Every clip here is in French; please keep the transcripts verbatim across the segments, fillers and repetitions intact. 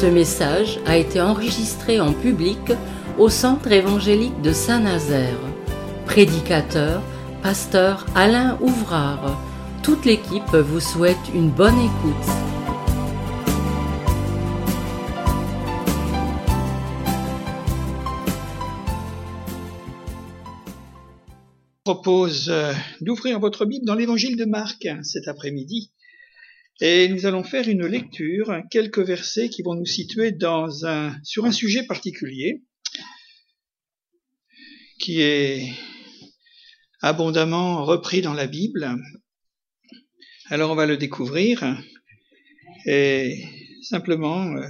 Ce message a été enregistré en public au Centre évangélique de Saint-Nazaire. Prédicateur, pasteur Alain Ouvrard. Toute l'équipe vous souhaite une bonne écoute. Je vous propose d'ouvrir votre Bible dans l'évangile de Marc cet après-midi. Et nous allons faire une lecture, quelques versets qui vont nous situer dans un, sur un sujet particulier qui est abondamment repris dans la Bible. Alors on va le découvrir et simplement euh,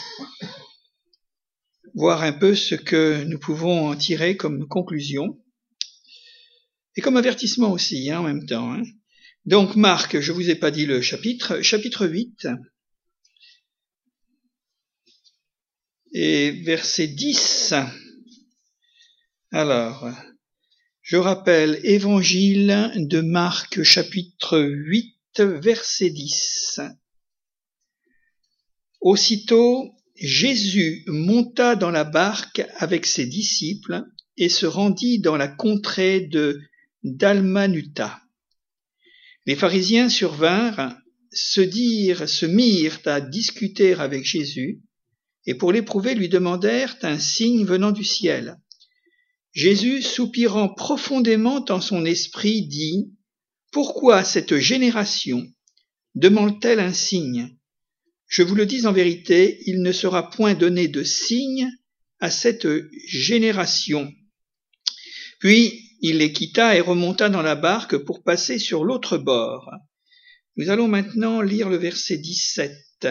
voir un peu ce que nous pouvons en tirer comme conclusion et comme avertissement aussi hein, en même temps. Hein. Donc Marc, je vous ai pas dit le chapitre, chapitre huit, et verset dix. Alors, je rappelle, évangile de Marc, chapitre huit, verset dix. Aussitôt, Jésus monta dans la barque avec ses disciples et se rendit dans la contrée de Dalmanuta. Les pharisiens survinrent, se dirent, se mirent à discuter avec Jésus, et pour l'éprouver lui demandèrent un signe venant du ciel. Jésus, soupirant profondément en son esprit, dit : « Pourquoi cette génération demande-t-elle un signe ? Je vous le dis en vérité, il ne sera point donné de signe à cette génération. » Puis il les quitta et remonta dans la barque pour passer sur l'autre bord. Nous allons maintenant lire le verset dix-sept.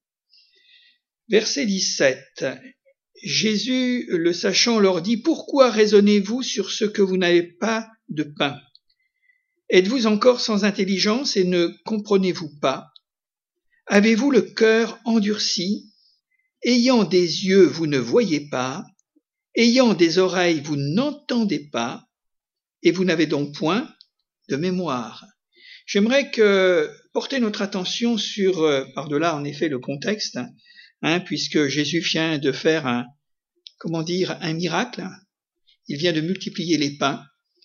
Verset dix-sept. Jésus, le sachant, leur dit : « Pourquoi raisonnez-vous sur ce que vous n'avez pas de pain ? Êtes-vous encore sans intelligence et ne comprenez-vous pas ? Avez-vous le cœur endurci ? Ayant des yeux, vous ne voyez pas, ayant des oreilles, vous n'entendez pas, et vous n'avez donc point de mémoire. » J'aimerais que porter notre attention sur, euh, par-delà en effet le contexte, hein, puisque Jésus vient de faire un, comment dire, un miracle. Il vient de multiplier les pains,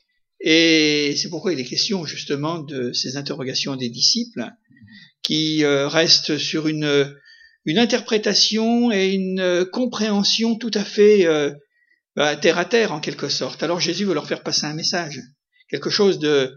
et c'est pourquoi il est question justement de ces interrogations des disciples, qui euh, restent sur une, une interprétation et une compréhension tout à fait euh, bah, terre à terre en quelque sorte. Alors Jésus veut leur faire passer un message, quelque chose de,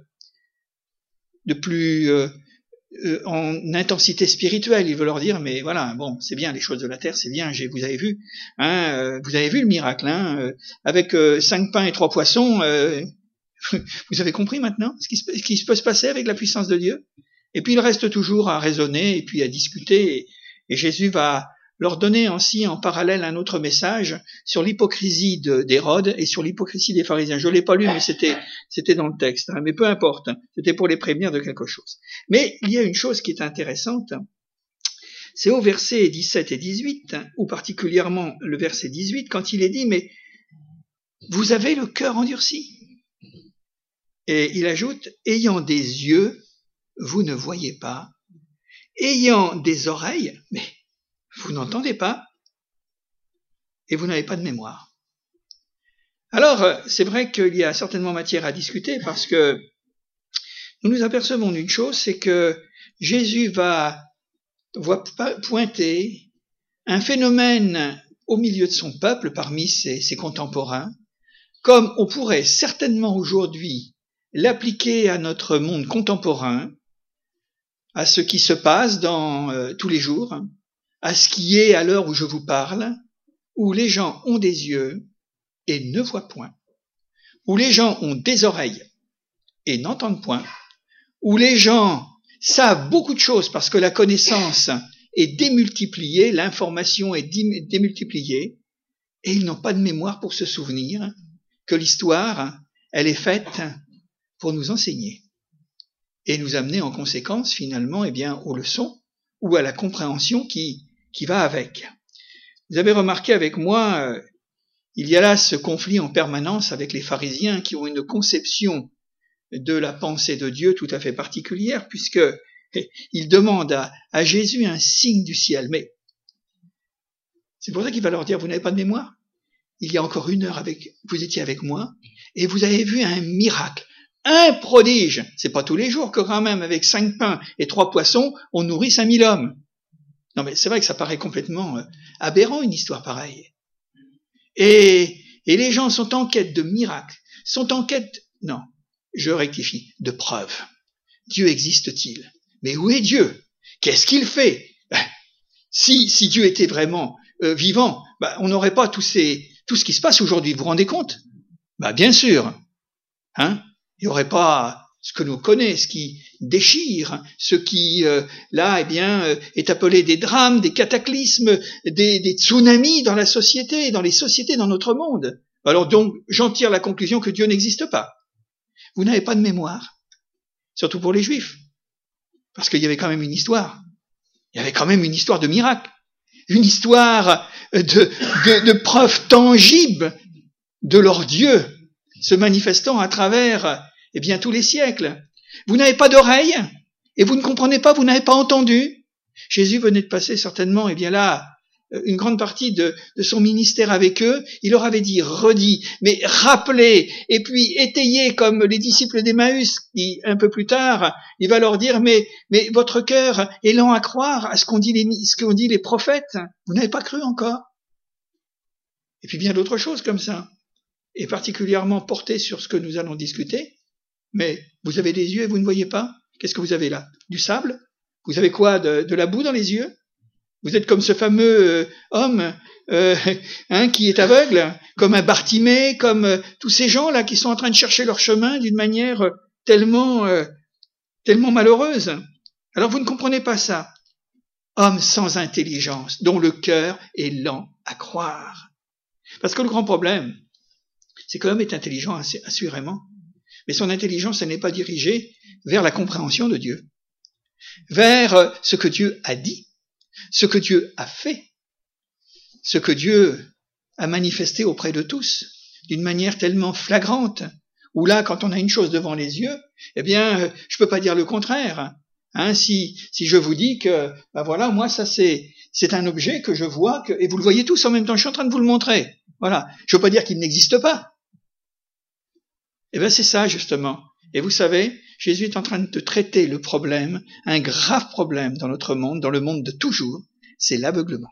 de plus euh, euh, en intensité spirituelle. Il veut leur dire, mais voilà, bon, c'est bien les choses de la terre, c'est bien, j'ai, vous avez vu, hein, euh, vous avez vu le miracle, hein, euh, avec euh, cinq pains et trois poissons, euh, vous avez compris maintenant ce qui, se, ce qui peut se passer avec la puissance de Dieu. Et puis il reste toujours à raisonner et puis à discuter, et, et Jésus va leur donner ainsi en parallèle un autre message sur l'hypocrisie de, d'Hérode et sur l'hypocrisie des pharisiens. Je l'ai pas lu, mais c'était, c'était dans le texte, hein, mais peu importe, hein, c'était pour les prévenir de quelque chose. Mais il y a une chose qui est intéressante, c'est au verset dix-sept et dix-huit, ou particulièrement le verset dix-huit, quand il est dit, mais vous avez le cœur endurci. Et il ajoute, ayant des yeux, vous ne voyez pas, ayant des oreilles, mais vous n'entendez pas, et vous n'avez pas de mémoire. Alors, c'est vrai qu'il y a certainement matière à discuter, parce que nous nous apercevons d'une chose, c'est que Jésus va, va pointer un phénomène au milieu de son peuple, parmi ses, ses contemporains, comme on pourrait certainement aujourd'hui l'appliquer à notre monde contemporain, à ce qui se passe dans euh, tous les jours, à ce qui est à l'heure où je vous parle, où les gens ont des yeux et ne voient point, où les gens ont des oreilles et n'entendent point, où les gens savent beaucoup de choses parce que la connaissance est démultipliée, l'information est démultipliée, et ils n'ont pas de mémoire pour se souvenir que l'histoire, elle est faite pour nous enseigner et nous amener en conséquence finalement eh bien, aux leçons ou à la compréhension qui, qui va avec. Vous avez remarqué avec moi, euh, il y a là ce conflit en permanence avec les pharisiens qui ont une conception de la pensée de Dieu tout à fait particulière, puisque ils demandent à, à Jésus un signe du ciel. Mais C'est pour ça qu'il va leur dire, vous n'avez pas de mémoire? Il y a encore une heure, avec, vous étiez avec moi, et vous avez vu un miracle, un prodige. C'est pas tous les jours que quand même, avec cinq pains et trois poissons, on nourrit cinq mille hommes. Non mais c'est vrai que ça paraît complètement euh, aberrant, une histoire pareille. Et, et les gens sont en quête de miracles, sont en quête, non, je rectifie, de preuves. Dieu existe-t-il? Mais où est Dieu? Qu'est-ce qu'il fait? Ben, si, si Dieu était vraiment euh, vivant, ben, on n'aurait pas tous ces, tout ce qui se passe aujourd'hui, vous vous rendez compte? Ben, bien sûr. Hein? Il n'y aurait pas ce que nous connaissons, ce qui déchire, ce qui, euh, là, eh bien, euh, est appelé des drames, des cataclysmes, des, des tsunamis dans la société, dans les sociétés, dans notre monde. Alors donc, j'en tire la conclusion que Dieu n'existe pas. Vous n'avez pas de mémoire, surtout pour les Juifs, parce qu'il y avait quand même une histoire. Il y avait quand même une histoire de miracle, une histoire de, de, de preuves tangibles de leur Dieu se manifestant à travers, eh bien, tous les siècles. Vous n'avez pas d'oreille, et vous ne comprenez pas, vous n'avez pas entendu. Jésus venait de passer certainement, eh bien là, une grande partie de, de son ministère avec eux. Il leur avait dit, redit, mais rappelez, et puis étayez comme les disciples d'Emmaüs, qui, un peu plus tard, il va leur dire, mais, mais votre cœur est lent à croire à ce qu'ont dit les, ce qu'ont dit les prophètes. Vous n'avez pas cru encore. Et puis bien d'autres choses comme ça. Et particulièrement porté sur ce que nous allons discuter. Mais vous avez des yeux et vous ne voyez pas? Qu'est-ce que vous avez là? Du sable? Vous avez quoi? De, de la boue dans les yeux? Vous êtes comme ce fameux euh, homme euh, hein, qui est aveugle, comme un Bartimée, comme euh, tous ces gens-là qui sont en train de chercher leur chemin d'une manière euh, tellement, euh, tellement malheureuse. Alors vous ne comprenez pas ça. Homme sans intelligence, dont le cœur est lent à croire. Parce que le grand problème, c'est que l'homme est intelligent assurément, mais son intelligence, elle n'est pas dirigée vers la compréhension de Dieu, vers ce que Dieu a dit, ce que Dieu a fait, ce que Dieu a manifesté auprès de tous, d'une manière tellement flagrante, où là, quand on a une chose devant les yeux, eh bien, je peux pas dire le contraire. Hein, si, si je vous dis que, ben voilà, moi, ça c'est, c'est un objet que je vois, que, et vous le voyez tous en même temps, je suis en train de vous le montrer. Voilà. Je veux pas dire qu'il n'existe pas. Eh bien, c'est ça, justement. Et vous savez, Jésus est en train de traiter le problème, un grave problème dans notre monde, dans le monde de toujours, c'est l'aveuglement.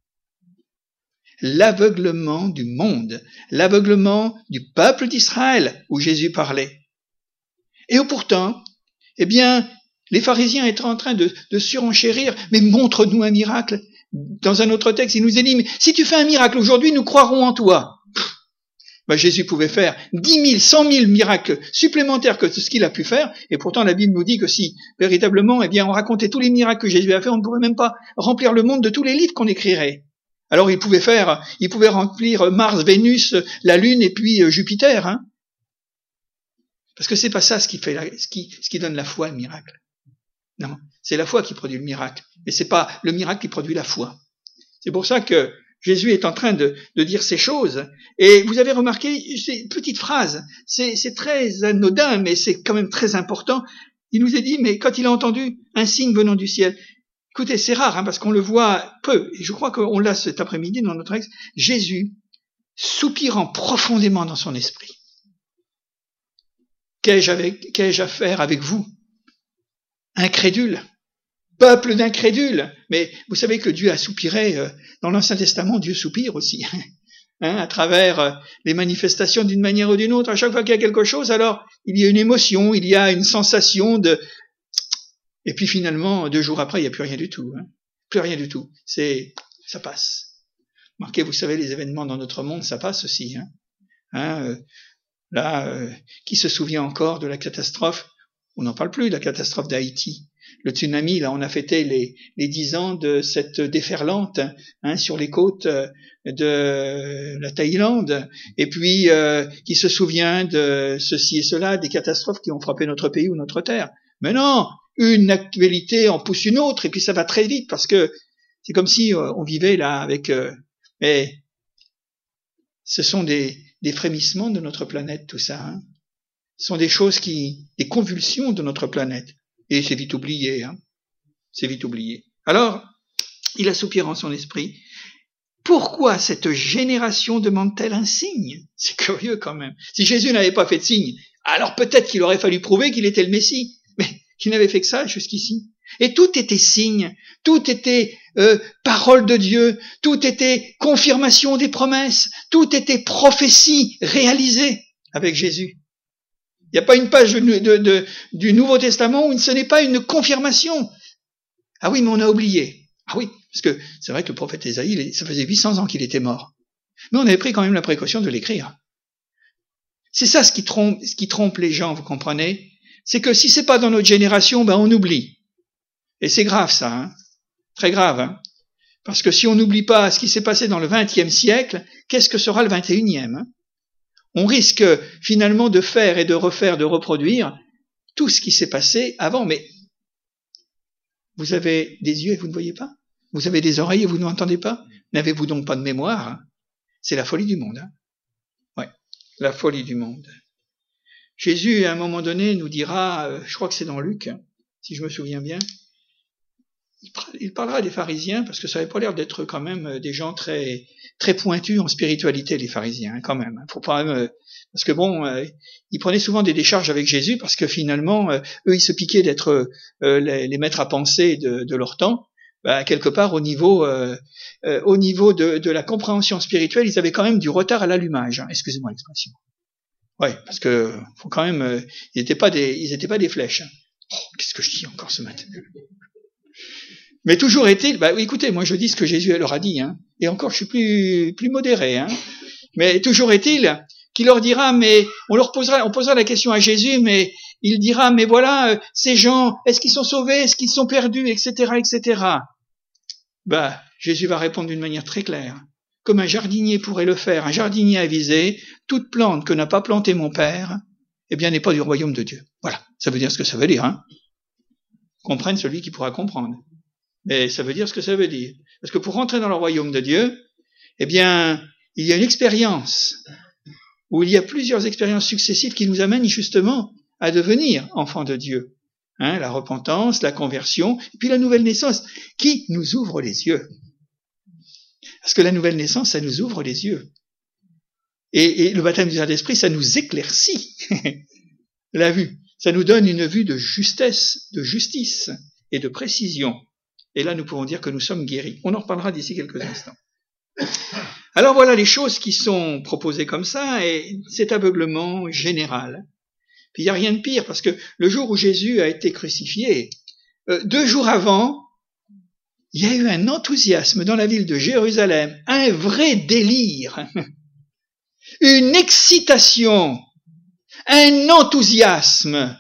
L'aveuglement du monde, l'aveuglement du peuple d'Israël, où Jésus parlait. Et pourtant, eh bien, les pharisiens étaient en train de, de surenchérir, mais montre-nous un miracle. Dans un autre texte, il nous est dit, mais si tu fais un miracle aujourd'hui, nous croirons en toi. Ben, Jésus pouvait faire dix mille, cent mille miracles supplémentaires que ce qu'il a pu faire, et pourtant la Bible nous dit que si véritablement, eh bien, on racontait tous les miracles que Jésus a fait, on ne pourrait même pas remplir le monde de tous les livres qu'on écrirait. Alors il pouvait faire, il pouvait remplir Mars, Vénus, la Lune et puis Jupiter, hein. Parce que c'est pas ça ce qui fait, la, ce qui, ce qui donne la foi, le miracle. Non, c'est la foi qui produit le miracle, mais c'est pas le miracle qui produit la foi. C'est pour ça que Jésus est en train de, de dire ces choses. Et vous avez remarqué ces petites phrases. C'est, c'est très anodin, mais c'est quand même très important. Il nous est dit, mais quand il a entendu un signe venant du ciel, écoutez, c'est rare, hein, parce qu'on le voit peu, et je crois qu'on l'a cet après-midi dans notre texte, Jésus soupirant profondément dans son esprit. Qu'ai-je avec, qu'ai-je à faire avec vous, incrédule? Peuple d'incrédules. Mais vous savez que Dieu a soupiré, euh, dans l'Ancien Testament, Dieu soupire aussi, hein, à travers euh, les manifestations d'une manière ou d'une autre. À chaque fois qu'il y a quelque chose, alors il y a une émotion, il y a une sensation de... Et puis finalement, deux jours après, il n'y a plus rien du tout. Hein. Plus rien du tout. C'est, ça passe. Marquez, vous savez, les événements dans notre monde, ça passe aussi. Hein. Hein, euh, là, euh, qui se souvient encore de la catastrophe? On n'en parle plus, de la catastrophe d'Haïti. Le tsunami, là, on a fêté les, les dix ans de cette déferlante hein, sur les côtes de la Thaïlande, et puis euh, qui se souvient de ceci et cela, des catastrophes qui ont frappé notre pays ou notre terre. Mais non, une actualité en pousse une autre, et puis ça va très vite, parce que c'est comme si euh, on vivait là avec... Euh, mais ce sont des, des frémissements de notre planète, tout ça. Hein. Ce sont des choses qui... des convulsions de notre planète. Et c'est vite oublié, hein. C'est vite oublié. Alors, il a soupiré en son esprit, pourquoi cette génération demande-t-elle un signe? C'est curieux quand même. Si Jésus n'avait pas fait de signe, alors peut-être qu'il aurait fallu prouver qu'il était le Messie. Mais il n'avait fait que ça jusqu'ici. Et tout était signe, tout était euh, parole de Dieu, tout était confirmation des promesses, tout était prophétie réalisée avec Jésus. Il n'y a pas une page de, de, de, du Nouveau Testament où ce n'est pas une confirmation. Ah oui, mais on a oublié. Ah oui, parce que c'est vrai que le prophète Ésaïe, ça faisait huit cents ans qu'il était mort. Mais on avait pris quand même la précaution de l'écrire. C'est ça ce qui trompe, ce qui trompe les gens, vous comprenez? C'est que si c'est pas dans notre génération, ben on oublie. Et c'est grave ça, hein, très grave. Hein, parce que si on n'oublie pas ce qui s'est passé dans le vingtième siècle, qu'est-ce que sera le vingt et unième hein? On risque finalement de faire et de refaire, de reproduire tout ce qui s'est passé avant. Mais vous avez des yeux et vous ne voyez pas? Vous avez des oreilles et vous n'entendez pas? N'avez-vous donc pas de mémoire hein? C'est la folie du monde. Hein, ouais, la folie du monde. Jésus, à un moment donné, nous dira, euh, je crois que c'est dans Luc, hein, si je me souviens bien, il parlera des pharisiens, parce que ça n'avait pas l'air d'être quand même des gens très très pointus en spiritualité, les pharisiens, hein, quand même. Faut pas, euh, parce que bon, euh, ils prenaient souvent des décharges avec Jésus, parce que finalement, euh, eux, ils se piquaient d'être euh, les, les maîtres à penser de, de leur temps. Bah, quelque part, au niveau euh, euh, au niveau de, de la compréhension spirituelle, ils avaient quand même du retard à l'allumage. Hein, excusez-moi l'expression. Ouais, parce que faut quand même, euh, ils n'étaient pas des, ils étaient pas des flèches. Hein. Oh, qu'est-ce que je dis encore ce matin? Mais toujours est-il, bah écoutez, moi je dis ce que Jésus leur a dit, hein, et encore je suis plus plus modéré, hein. Mais toujours est-il qu'il leur dira, mais on leur posera, on posera la question à Jésus, mais il dira, mais voilà, euh, ces gens, est-ce qu'ils sont sauvés, est-ce qu'ils sont perdus, et cetera, et cetera. Bah Jésus va répondre d'une manière très claire, comme un jardinier pourrait le faire, un jardinier avisé, toute plante que n'a pas plantée mon Père, eh bien n'est pas du royaume de Dieu. Voilà, ça veut dire ce que ça veut dire, hein. Comprenne celui qui pourra comprendre. Mais ça veut dire ce que ça veut dire. Parce que pour rentrer dans le royaume de Dieu, eh bien, il y a une expérience, où il y a plusieurs expériences successives qui nous amènent justement à devenir enfants de Dieu. Hein, la repentance, la conversion, et puis la nouvelle naissance, qui nous ouvre les yeux. Parce que la nouvelle naissance, ça nous ouvre les yeux. Et, et le baptême du Saint-Esprit, ça nous éclaircit la vue. Ça nous donne une vue de justesse, de justice et de précision. Et là, nous pouvons dire que nous sommes guéris. On en reparlera d'ici quelques instants. Alors voilà les choses qui sont proposées comme ça, et cet aveuglement général. Puis il n'y a rien de pire, parce que le jour où Jésus a été crucifié, euh, deux jours avant, il y a eu un enthousiasme dans la ville de Jérusalem, un vrai délire, une excitation, un enthousiasme,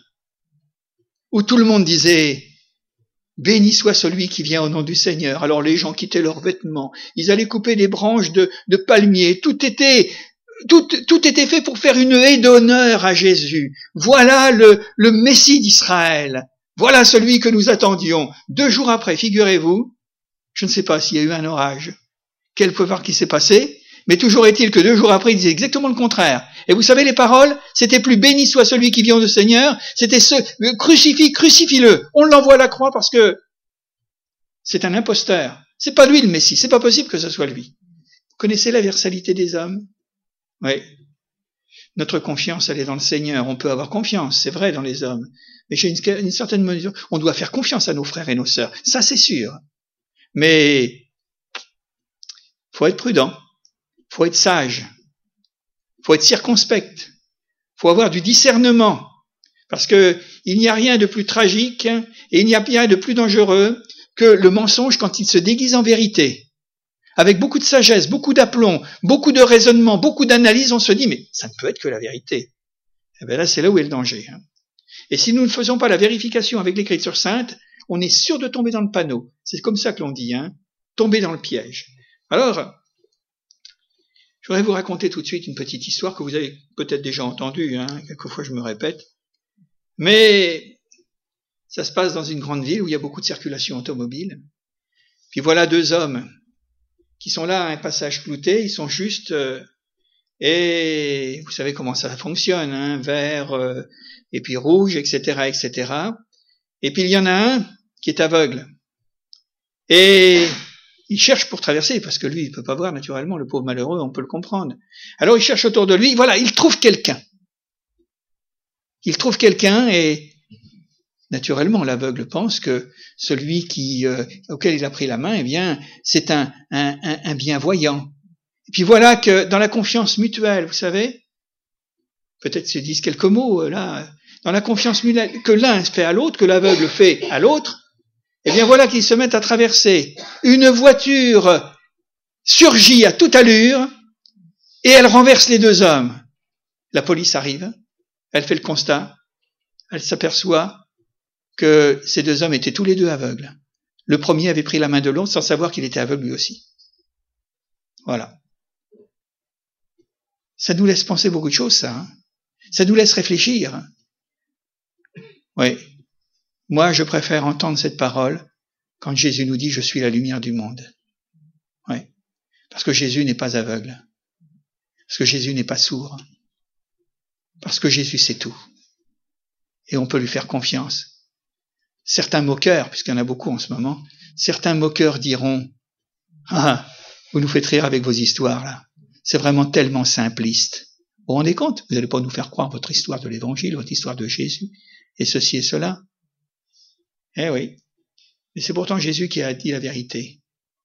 où tout le monde disait « Béni soit celui qui vient au nom du Seigneur ». Alors les gens quittaient leurs vêtements, ils allaient couper des branches de, de palmiers, tout était, tout, tout était fait pour faire une haie d'honneur à Jésus. Voilà le, le Messie d'Israël, voilà celui que nous attendions. Deux jours après, figurez-vous, je ne sais pas s'il y a eu un orage, quel pouvoir qui s'est passé, mais toujours est-il que deux jours après, il disait exactement le contraire. Et vous savez, les paroles, c'était plus béni soit celui qui vient au Seigneur, c'était ce, crucifie, crucifie-le. On l'envoie à la croix parce que c'est un imposteur. C'est pas lui le Messie, c'est pas possible que ce soit lui. Vous connaissez la versalité des hommes? Oui. Notre confiance, elle est dans le Seigneur. On peut avoir confiance, c'est vrai, dans les hommes. Mais chez une, une certaine mesure, on doit faire confiance à nos frères et nos sœurs. Ça, c'est sûr. Mais, faut être prudent. Faut être sage, faut être circonspect, faut avoir du discernement, parce que il n'y a rien de plus tragique et il n'y a rien de plus dangereux que le mensonge quand il se déguise en vérité. Avec beaucoup de sagesse, beaucoup d'aplomb, beaucoup de raisonnement, beaucoup d'analyse, on se dit mais ça ne peut être que la vérité. Et bien là, c'est là où est le danger. Et si nous ne faisons pas la vérification avec l'Écriture sainte, on est sûr de tomber dans le panneau. C'est comme ça que l'on dit, hein, tomber dans le piège. Alors, je voudrais vous raconter tout de suite une petite histoire que vous avez peut-être déjà entendue, hein, quelquefois je me répète, mais ça se passe dans une grande ville où il y a beaucoup de circulation automobile. Puis voilà deux hommes qui sont là à un passage clouté, ils sont juste, euh, et vous savez comment ça fonctionne, hein, vert, euh, et puis rouge, et cetera, et cetera. Et puis il y en a un qui est aveugle. Et il cherche pour traverser, parce que lui, il peut pas voir naturellement, le pauvre malheureux, on peut le comprendre. Alors il cherche autour de lui, voilà, il trouve quelqu'un. Il trouve quelqu'un et, naturellement, l'aveugle pense que celui qui, euh, auquel il a pris la main, eh bien, c'est un, un, un, un bienvoyant. Et puis voilà que dans la confiance mutuelle, vous savez, peut-être se disent quelques mots là, dans la confiance mutuelle que l'un fait à l'autre, que l'aveugle fait à l'autre, eh bien voilà qu'ils se mettent à traverser. Une voiture surgit à toute allure et elle renverse les deux hommes. La police arrive, elle fait le constat, elle s'aperçoit que ces deux hommes étaient tous les deux aveugles. Le premier avait pris la main de l'autre sans savoir qu'il était aveugle lui aussi. Voilà. Ça nous laisse penser beaucoup de choses, ça. Hein. Ça nous laisse réfléchir. Oui. Moi, je préfère entendre cette parole quand Jésus nous dit « Je suis la lumière du monde ». Oui. Parce que Jésus n'est pas aveugle. Parce que Jésus n'est pas sourd. Parce que Jésus sait tout. Et on peut lui faire confiance. Certains moqueurs, puisqu'il y en a beaucoup en ce moment, certains moqueurs diront « Ah, vous nous faites rire avec vos histoires, là. C'est vraiment tellement simpliste. » Vous vous rendez compte? Vous n'allez pas nous faire croire votre histoire de l'Évangile, votre histoire de Jésus, et ceci et cela. Eh oui. Mais c'est pourtant Jésus qui a dit la vérité.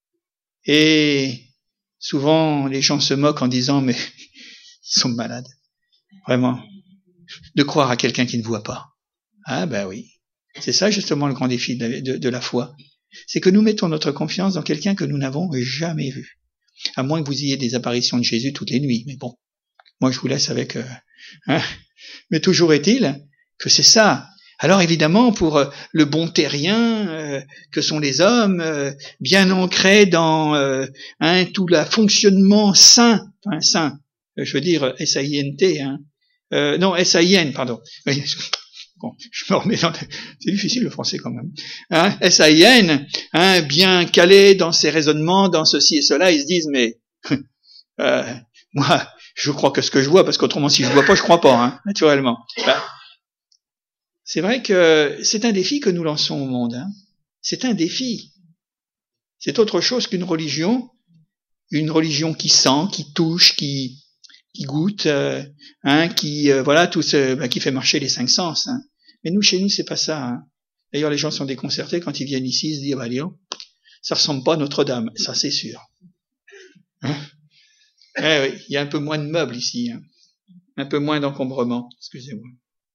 Et souvent, les gens se moquent en disant « Mais ils sont malades. » Vraiment. De croire à quelqu'un qui ne voit pas. Ah ben oui. C'est ça justement le grand défi de la, de, de la foi. C'est que nous mettons notre confiance dans quelqu'un que nous n'avons jamais vu. À moins que vous ayez des apparitions de Jésus toutes les nuits. Mais bon, moi je vous laisse avec... Euh, hein. Mais toujours est-il que c'est ça. Alors évidemment, pour euh, le bon terrien euh, que sont les hommes, euh, bien ancrés dans euh, hein, tout le fonctionnement sain, enfin sain, je veux dire S A I N T, hein, euh, non S A I N, pardon. Bon, je me remets dans le... C'est difficile le français quand même. Hein, S A I N, hein, bien calé dans ses raisonnements, dans ceci et cela, ils se disent mais euh, moi, je crois que ce que je vois, parce qu'autrement si je vois pas, je crois pas, hein, naturellement. Ben, c'est vrai que c'est un défi que nous lançons au monde. Hein. C'est un défi. C'est autre chose qu'une religion, une religion qui sent, qui touche, qui qui goûte, euh, hein, qui euh, voilà tout ce, ben, qui fait marcher les cinq sens. Hein. Mais nous, chez nous, c'est pas ça. Hein. D'ailleurs, les gens sont déconcertés quand ils viennent ici, ils se disent bah, Léon, ça ressemble pas à Notre-Dame, ça c'est sûr. Hein. Eh oui, il y a un peu moins de meubles ici, hein. Un peu moins d'encombrement. Excusez-moi.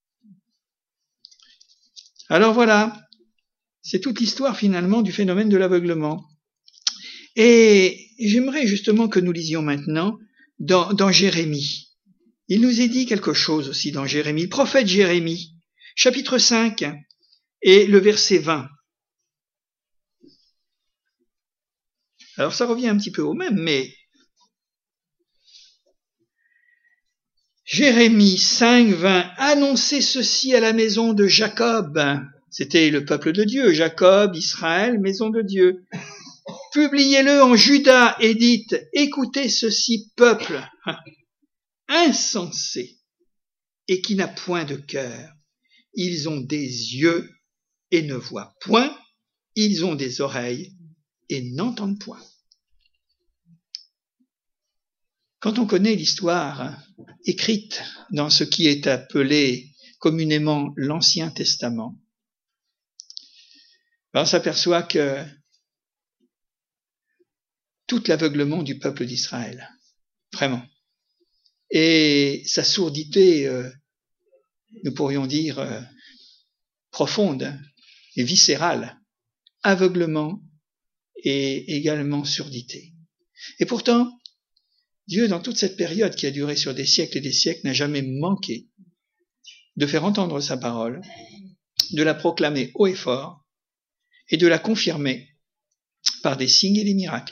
Alors voilà, c'est toute l'histoire finalement du phénomène de l'aveuglement. Et j'aimerais justement que nous lisions maintenant dans, dans Jérémie. Il nous est dit quelque chose aussi dans Jérémie, le prophète Jérémie, chapitre cinq et le verset vingt. Alors ça revient un petit peu au même, mais Jérémie cinq, vingt, annoncez ceci à la maison de Jacob. C'était le peuple de Dieu, Jacob, Israël, maison de Dieu. Publiez-le en Juda et dites, écoutez ceci, peuple insensé et qui n'a point de cœur. Ils ont des yeux et ne voient point, ils ont des oreilles et n'entendent point. Quand on connaît l'histoire écrite dans ce qui est appelé communément l'Ancien Testament, on s'aperçoit que tout l'aveuglement du peuple d'Israël, vraiment, et sa sourdité, euh, nous pourrions dire, euh, profonde et viscérale, aveuglement et également surdité. Et pourtant, Dieu, dans toute cette période qui a duré sur des siècles et des siècles, n'a jamais manqué de faire entendre sa parole, de la proclamer haut et fort, et de la confirmer par des signes et des miracles.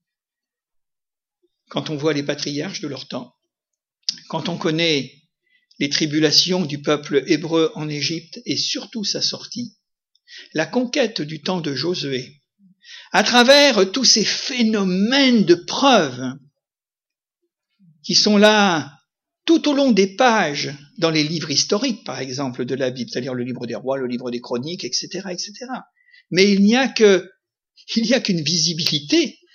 Quand on voit les patriarches de leur temps, quand on connaît les tribulations du peuple hébreu en Égypte et surtout sa sortie, la conquête du temps de Josué, à travers tous ces phénomènes de preuves qui sont là tout au long des pages dans les livres historiques, par exemple, de la Bible, c'est-à-dire le livre des rois, le livre des chroniques, et cetera, et cetera. Mais il n'y a que, il n'y a qu'une visibilité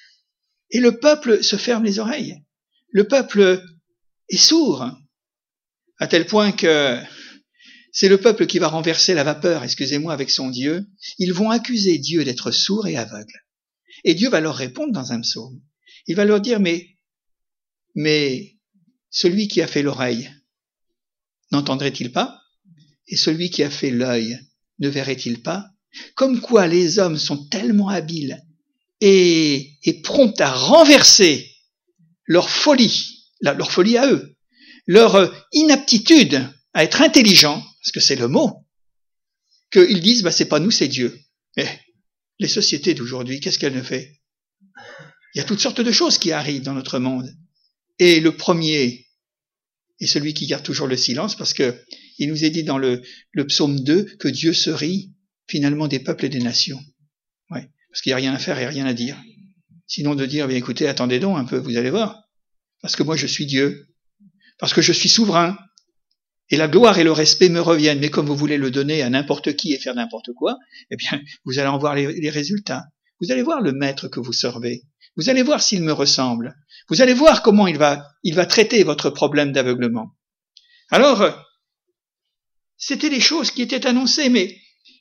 Et le peuple se ferme les oreilles. Le peuple est sourd, à tel point que c'est le peuple qui va renverser la vapeur, excusez-moi, avec son Dieu. Ils vont accuser Dieu d'être sourd et aveugle. Et Dieu va leur répondre dans un psaume. Il va leur dire, mais, mais celui qui a fait l'oreille, n'entendrait-il pas? Et celui qui a fait l'œil, ne verrait-il pas? Comme quoi les hommes sont tellement habiles et, et prompts à renverser leur folie, leur folie à eux, leur inaptitude à être intelligents, parce que c'est le mot, qu'ils disent, bah, c'est pas nous, c'est Dieu. Mais les sociétés d'aujourd'hui, qu'est-ce qu'elles ne font? Il y a toutes sortes de choses qui arrivent dans notre monde. Et le premier est celui qui garde toujours le silence, parce que il nous est dit dans le, le psaume deux que Dieu se rit finalement des peuples et des nations. Ouais, parce qu'il n'y a rien à faire et rien à dire. Sinon de dire, bien écoutez, attendez donc un peu, vous allez voir. Parce que moi je suis Dieu. Parce que je suis souverain. Et la gloire et le respect me reviennent. Mais comme vous voulez le donner à n'importe qui et faire n'importe quoi, eh bien, vous allez en voir les, les résultats. Vous allez voir le maître que vous servez. Vous allez voir s'il me ressemble. Vous allez voir comment il va, il va traiter votre problème d'aveuglement. Alors, c'était des choses qui étaient annoncées, mais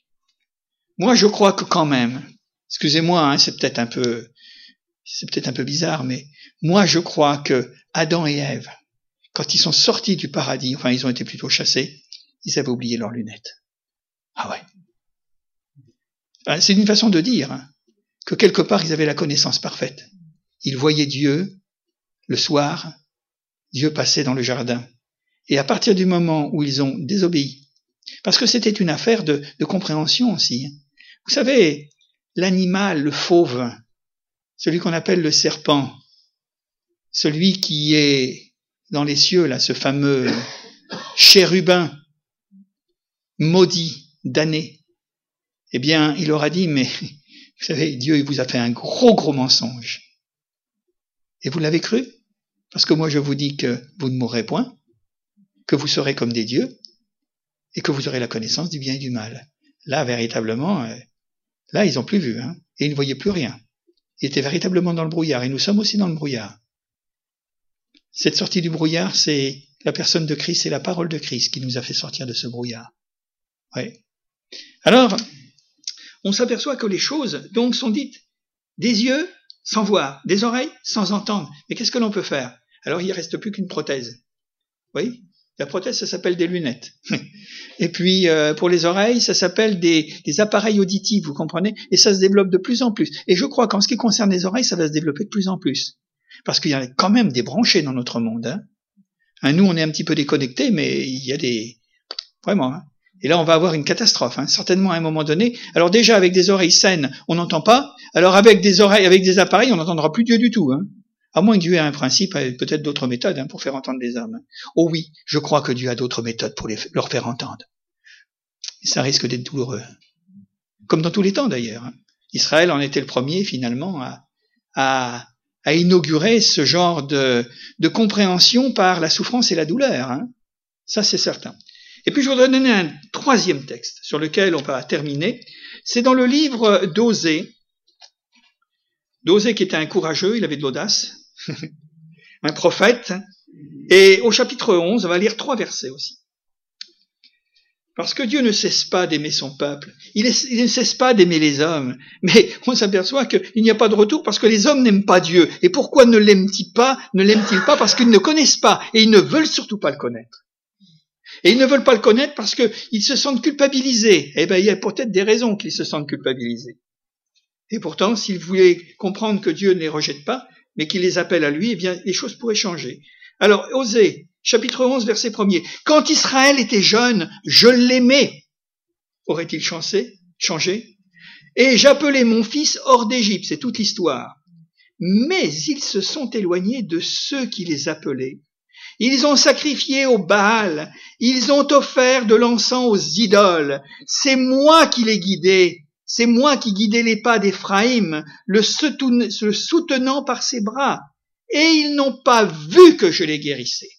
moi je crois que quand même, excusez-moi, hein, c'est peut-être un peu, c'est peut-être un peu bizarre, mais moi je crois que Adam et Ève, quand ils sont sortis du paradis, enfin ils ont été plutôt chassés, ils avaient oublié leurs lunettes. Ah ouais. Enfin, c'est une façon de dire hein, que quelque part ils avaient la connaissance parfaite. Ils voyaient Dieu le soir, Dieu passait dans le jardin. Et à partir du moment où ils ont désobéi, parce que c'était une affaire de, de compréhension aussi. Vous savez, l'animal, le fauve, celui qu'on appelle le serpent, celui qui est dans les cieux, là, ce fameux chérubin maudit, damné, eh bien, il leur a dit, mais vous savez, Dieu il vous a fait un gros, gros mensonge. Et vous l'avez cru? Parce que moi, je vous dis que vous ne mourrez point, que vous serez comme des dieux, et que vous aurez la connaissance du bien et du mal. Là, véritablement, euh, là, ils n'ont plus vu, hein, et ils ne voyaient plus rien. Ils étaient véritablement dans le brouillard, et nous sommes aussi dans le brouillard. Cette sortie du brouillard, c'est la personne de Christ, c'est la parole de Christ qui nous a fait sortir de ce brouillard. Oui. Alors, on s'aperçoit que les choses, donc, sont dites des yeux sans voir, des oreilles sans entendre. Mais qu'est-ce que l'on peut faire? Alors, il ne reste plus qu'une prothèse. Oui. La prothèse, ça s'appelle des lunettes. Et puis, euh, pour les oreilles, ça s'appelle des, des appareils auditifs, vous comprenez? Et ça se développe de plus en plus. Et je crois qu'en ce qui concerne les oreilles, ça va se développer de plus en plus. Parce qu'il y a quand même des branchés dans notre monde. Hein. Hein, nous, on est un petit peu déconnectés, mais il y a des... Vraiment. Hein. Et là, on va avoir une catastrophe, hein, certainement à un moment donné. Alors déjà, avec des oreilles saines, on n'entend pas. Alors avec des oreilles, avec des appareils, on n'entendra plus Dieu du tout. Hein. À moins que Dieu ait un principe, peut-être d'autres méthodes hein, pour faire entendre les hommes. Oh oui, je crois que Dieu a d'autres méthodes pour les, leur faire entendre. Mais ça risque d'être douloureux. Comme dans tous les temps d'ailleurs. Hein. Israël en était le premier finalement à, à, à inaugurer ce genre de, de compréhension par la souffrance et la douleur. Hein. Ça c'est certain. Et puis je voudrais donner un troisième texte sur lequel on va terminer. C'est dans le livre d'Osée. D'Osée qui était un courageux, il avait de l'audace, un prophète. Et au chapitre onze, on va lire trois versets aussi. Parce que Dieu ne cesse pas d'aimer son peuple, il, est, il ne cesse pas d'aimer les hommes, mais on s'aperçoit qu'il n'y a pas de retour parce que les hommes n'aiment pas Dieu. Et pourquoi ne l'aiment-ils pas, ne l'aiment-ils pas? Parce qu'ils ne connaissent pas et ils ne veulent surtout pas le connaître. Et ils ne veulent pas le connaître parce qu'ils se sentent culpabilisés. Eh bien, il y a peut-être des raisons qu'ils se sentent culpabilisés. Et pourtant, s'ils voulaient comprendre que Dieu ne les rejette pas, mais qu'il les appelle à lui, eh bien, les choses pourraient changer. Alors, Osée, chapitre onze, verset premier. Quand Israël était jeune, je l'aimais. Aurait-il changé? changé Et j'appelais mon fils hors d'Égypte. C'est toute l'histoire. Mais ils se sont éloignés de ceux qui les appelaient. Ils ont sacrifié au Baal, ils ont offert de l'encens aux idoles. C'est moi qui les guidais, c'est moi qui guidais les pas d'Éphraïm, le soutenant par ses bras. Et ils n'ont pas vu que je les guérissais.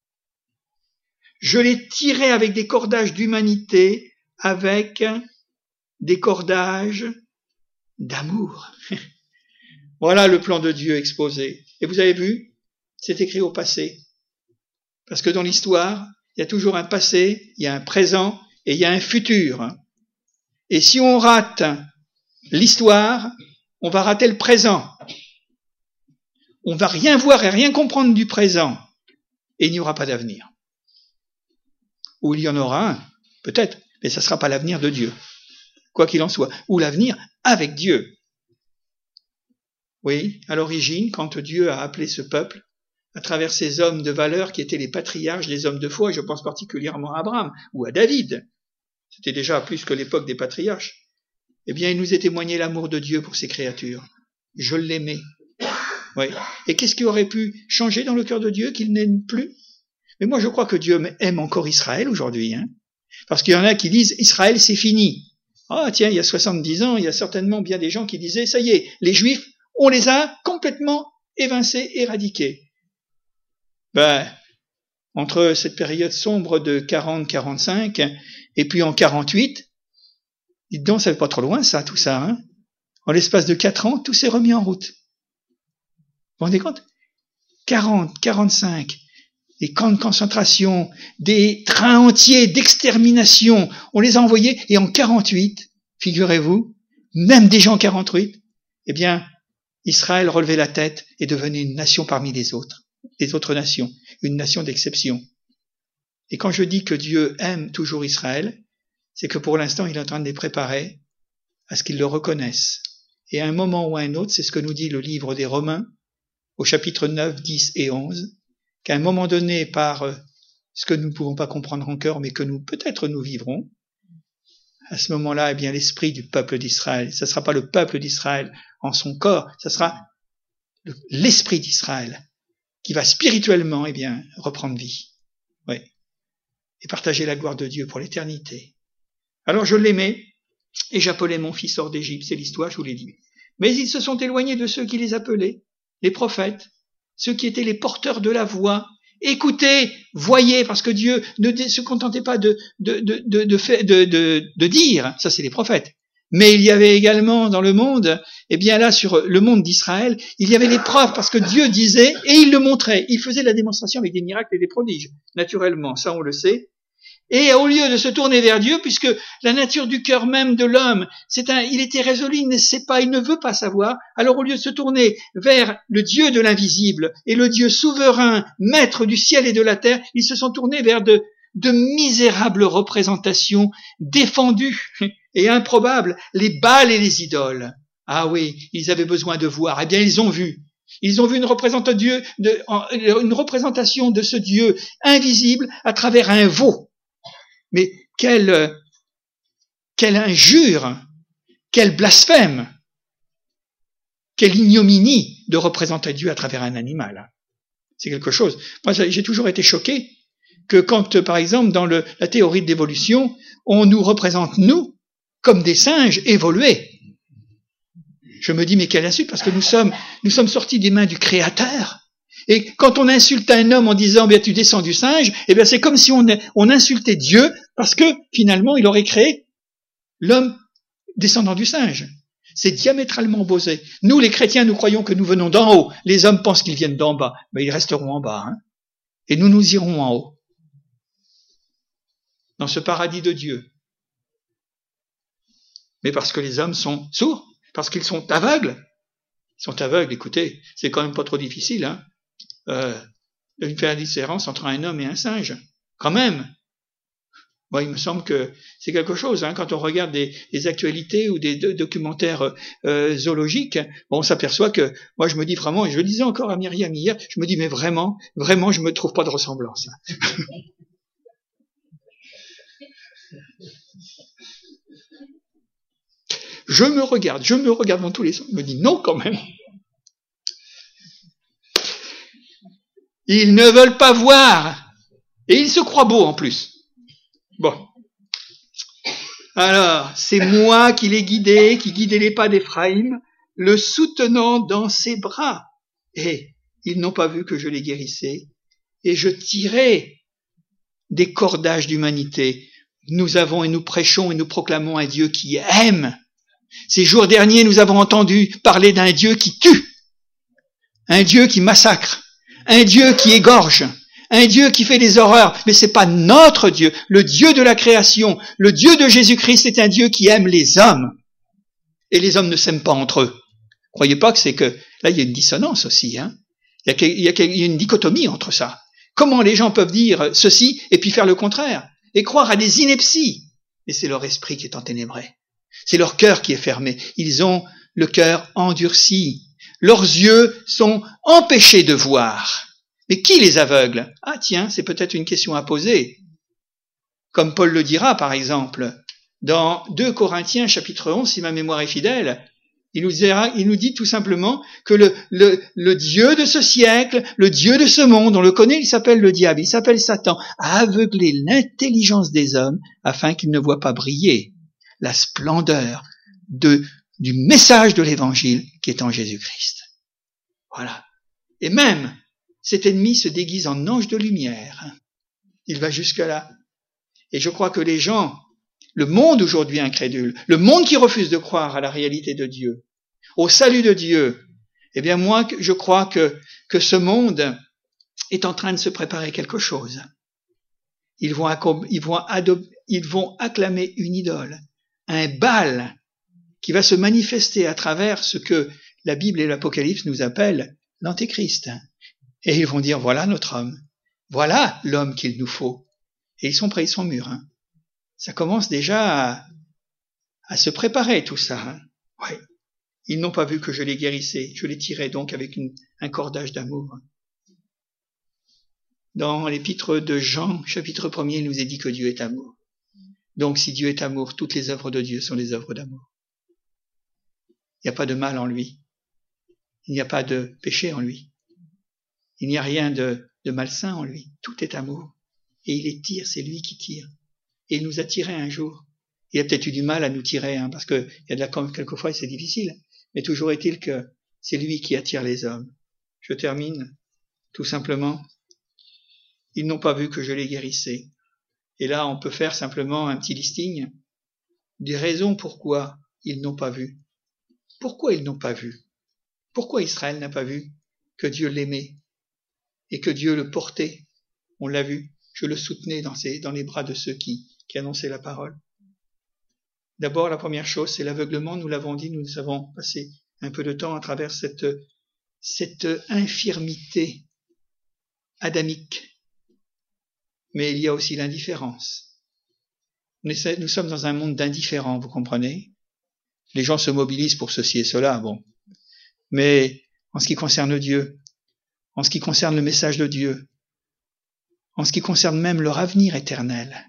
Je les tirais avec des cordages d'humanité, avec des cordages d'amour. Voilà le plan de Dieu exposé. Et vous avez vu, c'est écrit au passé. Parce que dans l'histoire, il y a toujours un passé, il y a un présent et il y a un futur. Et si on rate l'histoire, on va rater le présent. On va rien voir et rien comprendre du présent. Et il n'y aura pas d'avenir. Ou il y en aura un, peut-être, mais ça ne sera pas l'avenir de Dieu. Quoi qu'il en soit. Ou l'avenir avec Dieu. Oui, à l'origine, quand Dieu a appelé ce peuple, à travers ces hommes de valeur qui étaient les patriarches, les hommes de foi, et je pense particulièrement à Abraham ou à David, c'était déjà plus que l'époque des patriarches, eh bien, il nous a témoigné l'amour de Dieu pour ses créatures. Je l'aimais. Oui. Et qu'est-ce qui aurait pu changer dans le cœur de Dieu qu'il n'aime plus? Mais moi, je crois que Dieu aime encore Israël aujourd'hui, hein, parce qu'il y en a qui disent Israël, c'est fini. Ah, tiens, il y a soixante-dix ans, il y a certainement bien des gens qui disaient, ça y est, les Juifs, on les a complètement évincés, éradiqués. Ben, entre cette période sombre de quarante à quarante-cinq et puis en quarante-huit, dites donc, ça fait pas trop loin ça, tout ça, hein. En l'espace de quatre ans, tout s'est remis en route. Vous vous rendez compte? quarante, quarante-cinq, des camps de concentration, des trains entiers d'extermination, on les a envoyés, et en quarante-huit, figurez-vous, même déjà en quarante-huit, eh bien, Israël relevait la tête et devenait une nation parmi les autres, les autres nations, une nation d'exception. Et quand je dis que Dieu aime toujours Israël, c'est que pour l'instant, il est en train de les préparer à ce qu'ils le reconnaissent. Et à un moment ou à un autre, c'est ce que nous dit le livre des Romains, au chapitre neuf, dix et onze, qu'à un moment donné, par ce que nous ne pouvons pas comprendre encore, mais que nous, peut-être nous vivrons, à ce moment-là, eh bien, l'esprit du peuple d'Israël, ce ne sera pas le peuple d'Israël en son corps, ce sera l'esprit d'Israël qui va spirituellement, eh bien, reprendre vie. Oui. Et partager la gloire de Dieu pour l'éternité. Alors, je l'aimais, et j'appelais mon fils hors d'Égypte, c'est l'histoire, je vous l'ai dit. Mais ils se sont éloignés de ceux qui les appelaient, les prophètes, ceux qui étaient les porteurs de la voix. Écoutez, voyez, parce que Dieu ne se contentait pas de, de, de, de, de, fait, de, de, de dire, ça c'est les prophètes, mais il y avait également dans le monde, eh bien là sur le monde d'Israël, il y avait les preuves, parce que Dieu disait, et il le montrait, il faisait la démonstration avec des miracles et des prodiges, naturellement, ça on le sait. Et au lieu de se tourner vers Dieu, puisque la nature du cœur même de l'homme, c'est un, il était résolu, il ne sait pas, il ne veut pas savoir. Alors au lieu de se tourner vers le Dieu de l'invisible et le Dieu souverain, maître du ciel et de la terre, ils se sont tournés vers de, de misérables représentations défendues et improbables, les Baals et les idoles. Ah oui, ils avaient besoin de voir. Eh bien, ils ont vu. Ils ont vu une représentation de Dieu, de, une représentation de ce Dieu invisible à travers un veau. Mais quelle, quelle injure, quel blasphème, quelle ignominie de représenter Dieu à travers un animal. C'est quelque chose. Moi, j'ai toujours été choqué que quand, par exemple, dans le, la théorie de l'évolution, on nous représente, nous, comme des singes évolués. Je me dis, mais quelle insulte, parce que nous sommes, nous sommes sortis des mains du Créateur. Et quand on insulte un homme en disant, bien, tu descends du singe, eh bien, c'est comme si on, on insultait Dieu, parce que, finalement, il aurait créé l'homme descendant du singe. C'est diamétralement opposé. Nous, les chrétiens, nous croyons que nous venons d'en haut. Les hommes pensent qu'ils viennent d'en bas. Mais ils resteront en bas, hein. Et nous, nous irons en haut. Dans ce paradis de Dieu. Mais parce que les hommes sont sourds, parce qu'ils sont aveugles. Ils sont aveugles, écoutez, c'est quand même pas trop difficile, hein. Euh, de faire la différence entre un homme et un singe, quand même. Moi, il me semble que c'est quelque chose, hein, quand on regarde des, des actualités ou des de, documentaires euh, zoologiques, bon, on s'aperçoit que, moi je me dis vraiment, et je le disais encore à Myriam hier, je me dis, mais vraiment, vraiment, je me trouve pas de ressemblance. Hein. Je me regarde, je me regarde dans tous les sens, je me dis, non quand même. Ils ne veulent pas voir. Et ils se croient beaux en plus. Bon. Alors, c'est moi qui les guidais, qui guidais les pas d'Éphraïm, le soutenant dans ses bras. Et ils n'ont pas vu que je les guérissais. Et je tirais des cordages d'humanité. Nous avons et nous prêchons et nous proclamons un Dieu qui aime Ces jours derniers, nous avons entendu parler d'un Dieu qui tue, un Dieu qui massacre, un Dieu qui égorge, un Dieu qui fait des horreurs. Mais c'est pas notre Dieu. Le Dieu de la création, le Dieu de Jésus-Christ est un Dieu qui aime les hommes. Et les hommes ne s'aiment pas entre eux. Croyez pas que c'est que... Là, il y a une dissonance aussi. Hein. Il, y a, il, y a, il y a une dichotomie entre ça. Comment les gens peuvent dire ceci et puis faire le contraire et croire à des inepties? Mais c'est leur esprit qui est enténébré. C'est leur cœur qui est fermé. Ils ont le cœur endurci. Leurs yeux sont empêchés de voir. Mais qui les aveugle? Ah tiens, c'est peut-être une question à poser. Comme Paul le dira, par exemple, dans deux Corinthiens, chapitre onze, si ma mémoire est fidèle, il nous dira, il nous dit tout simplement que le, le, le Dieu de ce siècle, le Dieu de ce monde, on le connaît, il s'appelle le diable, il s'appelle Satan, a aveuglé l'intelligence des hommes afin qu'ils ne voient pas briller la splendeur de, du message de l'évangile qui est en Jésus-Christ. Voilà. Et même, cet ennemi se déguise en ange de lumière. Il va jusque-là. Et je crois que les gens, le monde aujourd'hui incrédule, le monde qui refuse de croire à la réalité de Dieu, au salut de Dieu, eh bien moi, je crois que, que ce monde est en train de se préparer quelque chose. Ils vont, ils vont, adop- ils vont acclamer une idole, un Baal qui va se manifester à travers ce que la Bible et l'Apocalypse nous appellent l'Antéchrist. Et ils vont dire, voilà notre homme, voilà l'homme qu'il nous faut. Et ils sont prêts, ils sont mûrs. Hein. Ça commence déjà à, à se préparer tout ça. Hein. Ouais. Ils n'ont pas vu que je les guérissais, je les tirais donc avec une, un cordage d'amour. Dans l'épître de Jean, chapitre premier, il nous est dit que Dieu est amour. Donc si Dieu est amour, toutes les œuvres de Dieu sont des œuvres d'amour. Il n'y a pas de mal en lui. Il n'y a pas de péché en lui. Il n'y a rien de, de malsain en lui. Tout est amour. Et il les tire, c'est lui qui tire. Et il nous a tirés un jour. Il a peut-être eu du mal à nous tirer, hein, parce que il y a de la, quelquefois c'est difficile. Mais toujours est-il que c'est lui qui attire les hommes. Je termine tout simplement. Ils n'ont pas vu que je les guérissais. Et là, on peut faire simplement un petit listing des raisons pourquoi ils n'ont pas vu. Pourquoi ils n'ont pas vu? Pourquoi Israël n'a pas vu que Dieu l'aimait et que Dieu le portait? On l'a vu, je le soutenais dans, ses, dans les bras de ceux qui, qui annonçaient la parole. D'abord, la première chose, c'est l'aveuglement. Nous l'avons dit, nous avons passé un peu de temps à travers cette, cette infirmité adamique. Mais il y a aussi l'indifférence. Nous sommes dans un monde d'indifférents, vous comprenez? Les gens se mobilisent pour ceci et cela, bon. Mais en ce qui concerne Dieu, en ce qui concerne le message de Dieu, en ce qui concerne même leur avenir éternel,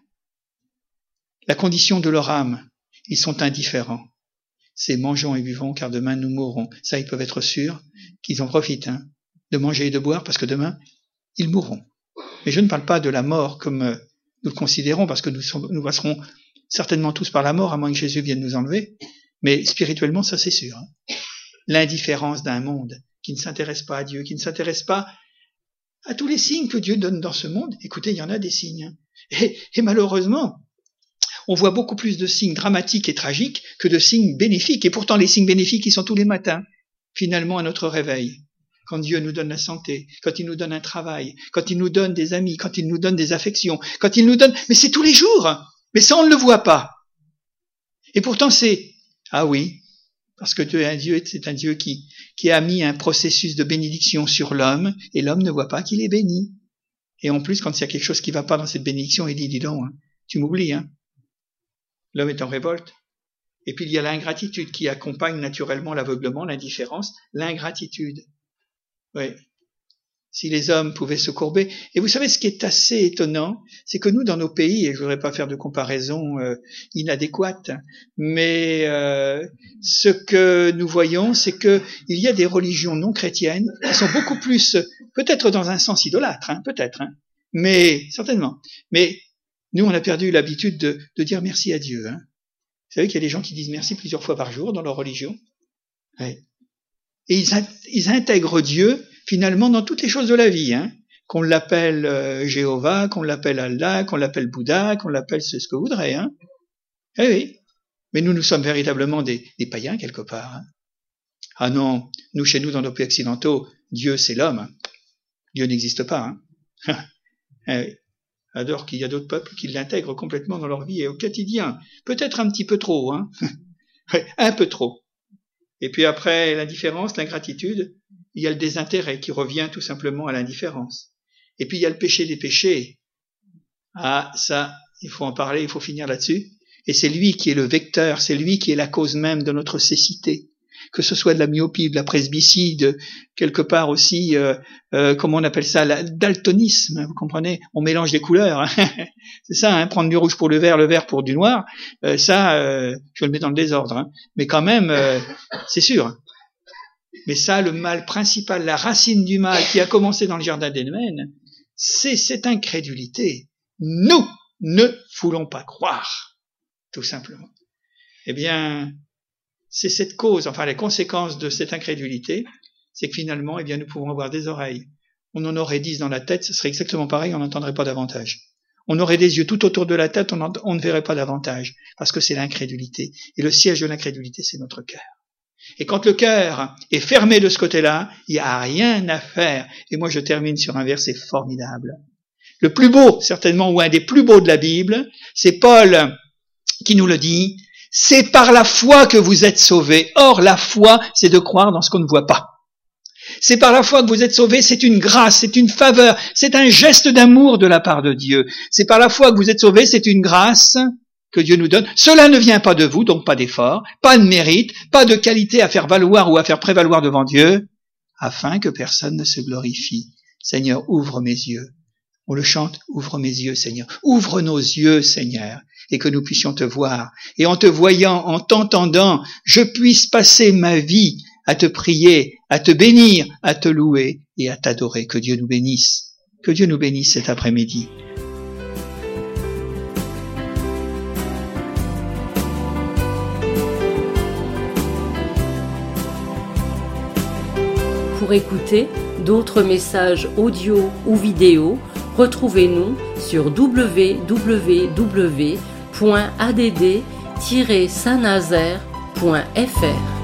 la condition de leur âme, ils sont indifférents. C'est mangeons et buvons, car demain nous mourrons. Ça, ils peuvent être sûrs qu'ils en profitent, hein, de manger et de boire, parce que demain, ils mourront. Mais je ne parle pas de la mort comme euh, nous le considérons, parce que nous, sommes, nous passerons certainement tous par la mort, à moins que Jésus vienne nous enlever. Mais spirituellement, ça c'est sûr. Hein. L'indifférence d'un monde qui ne s'intéresse pas à Dieu, qui ne s'intéresse pas à tous les signes que Dieu donne dans ce monde. Écoutez, il y en a des signes. Hein. Et, et malheureusement, on voit beaucoup plus de signes dramatiques et tragiques que de signes bénéfiques. Et pourtant, les signes bénéfiques, ils sont tous les matins, finalement, à notre réveil. Quand Dieu nous donne la santé, quand il nous donne un travail, quand il nous donne des amis, quand il nous donne des affections, quand il nous donne... Mais c'est tous les jours. Mais ça, on ne le voit pas. Et pourtant, c'est... Ah oui, parce que Dieu est un Dieu, c'est un Dieu qui, qui a mis un processus de bénédiction sur l'homme, et l'homme ne voit pas qu'il est béni. Et en plus, quand il y a quelque chose qui ne va pas dans cette bénédiction, il dit, dis donc, hein, tu m'oublies, hein. L'homme est en révolte. Et puis il y a l'ingratitude qui accompagne naturellement l'aveuglement, l'indifférence, l'ingratitude. Oui. Si les hommes pouvaient se courber. Et vous savez, ce qui est assez étonnant, c'est que nous, dans nos pays, et je ne voudrais pas faire de comparaison euh, inadéquate, mais euh, ce que nous voyons, c'est que il y a des religions non chrétiennes qui sont beaucoup plus, peut-être dans un sens idolâtre, hein, peut-être, hein, mais certainement. Mais nous, on a perdu l'habitude de, de dire merci à Dieu. Hein. Vous savez qu'il y a des gens qui disent merci plusieurs fois par jour dans leur religion. Ouais. Et ils, ils intègrent Dieu finalement dans toutes les choses de la vie, hein. Qu'on l'appelle euh, Jéhovah, qu'on l'appelle Allah, qu'on l'appelle Bouddha, qu'on l'appelle ce, ce que vous voudrez. Hein. Eh oui. Mais nous, nous sommes véritablement des, des païens quelque part. Hein. Ah non, nous, chez nous, dans nos pays occidentaux, Dieu, c'est l'homme. Dieu n'existe pas. Hein. Alors qu'il y a d'autres peuples qui l'intègrent complètement dans leur vie et au quotidien. Peut-être un petit peu trop, hein. Un peu trop. Et puis après l'indifférence, l'ingratitude, il y a le désintérêt qui revient tout simplement à l'indifférence. Et puis il y a le péché des péchés. Ah, ça, il faut en parler, il faut finir là-dessus. Et c'est lui qui est le vecteur, c'est lui qui est la cause même de notre cécité. Que ce soit de la myopie, de la presbytie, quelque part aussi, euh, euh, comment on appelle ça, le daltonisme, vous comprenez? On mélange les couleurs, hein. C'est ça, hein, prendre du rouge pour le vert, le vert pour du noir, euh, ça, euh, je le mets dans le désordre, hein. Mais quand même, euh, c'est sûr. Mais ça, le mal principal, la racine du mal qui a commencé dans le jardin d'Éden, c'est cette incrédulité. Nous ne voulons pas croire, tout simplement. Eh bien, c'est cette cause, enfin les conséquences de cette incrédulité, c'est que finalement, eh bien, nous pouvons avoir des oreilles. On en aurait dix dans la tête, ce serait exactement pareil, on n'entendrait pas davantage. On aurait des yeux tout autour de la tête, on, en, on ne verrait pas davantage, parce que c'est l'incrédulité. Et le siège de l'incrédulité, c'est notre cœur. Et quand le cœur est fermé de ce côté-là, il n'y a rien à faire. Et moi, je termine sur un verset formidable. Le plus beau, certainement, ou un des plus beaux de la Bible, c'est Paul qui nous le dit. C'est par la foi que vous êtes sauvés. Or, la foi, c'est de croire dans ce qu'on ne voit pas. C'est par la foi que vous êtes sauvés, c'est une grâce, c'est une faveur, c'est un geste d'amour de la part de Dieu. C'est par la foi que vous êtes sauvés, c'est une grâce que Dieu nous donne. Cela ne vient pas de vous, donc pas d'effort, pas de mérite, pas de qualité à faire valoir ou à faire prévaloir devant Dieu, afin que personne ne se glorifie. Seigneur, ouvre mes yeux. On le chante, ouvre mes yeux, Seigneur. Ouvre nos yeux, Seigneur, et que nous puissions te voir. Et en te voyant, en t'entendant, je puisse passer ma vie à te prier, à te bénir, à te louer et à t'adorer. Que Dieu nous bénisse. Que Dieu nous bénisse cet après-midi. Pour écouter d'autres messages audio ou vidéo, retrouvez-nous sur w w w point a d d tiret saint nazaire point f r.